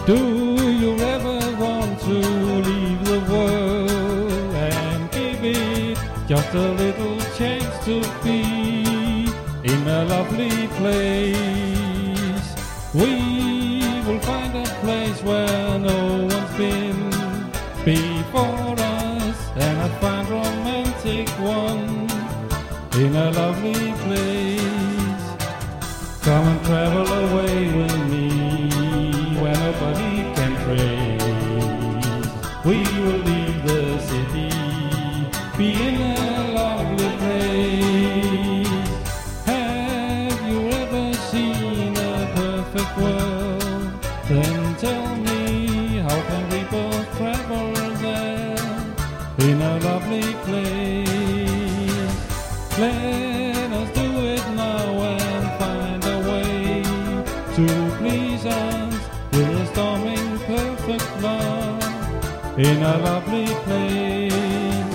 Do you ever want to leave the world and give it just a little chance to be in a lovely place? We will find a place where no one's been before us, and I find romantic one in a lovely place. Come and travel away with me where nobody can trace. We will leave the city, be in a lovely place. Have you ever seen a perfect world? Then tell me, how can we both travel there in a lovely place? Let us do it now and find a way to please us with a storming perfect love in a lovely place.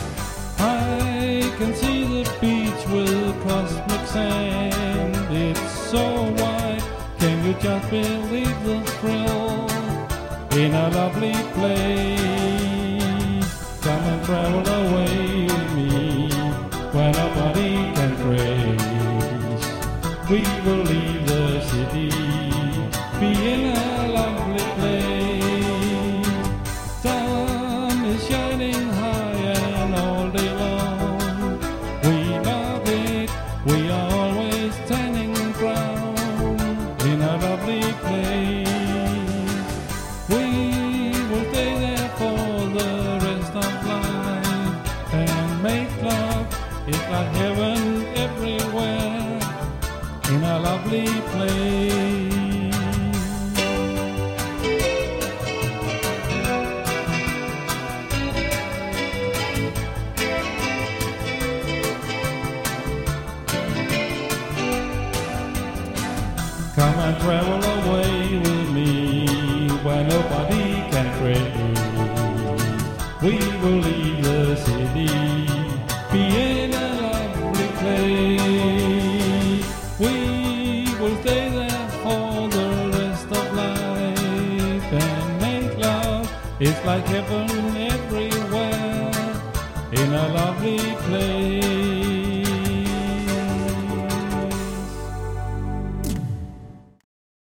I can see the beach with cosmic sand, it's so wide, can you just believe the thrill in a lovely place? Come and travel away with me where nobody can trace. We will leave the city, be in a lovely place. Sun is shining high and all day long. We love it, we are always standing ground in a lovely place. We will stay there for the rest of life and make love. It's like heaven everywhere in a lovely place. Come and travel away with me where nobody can trace. We will leave the city, be in a lovely place. We will stay there for the rest of life and make love. It's like heaven everywhere in a lovely place.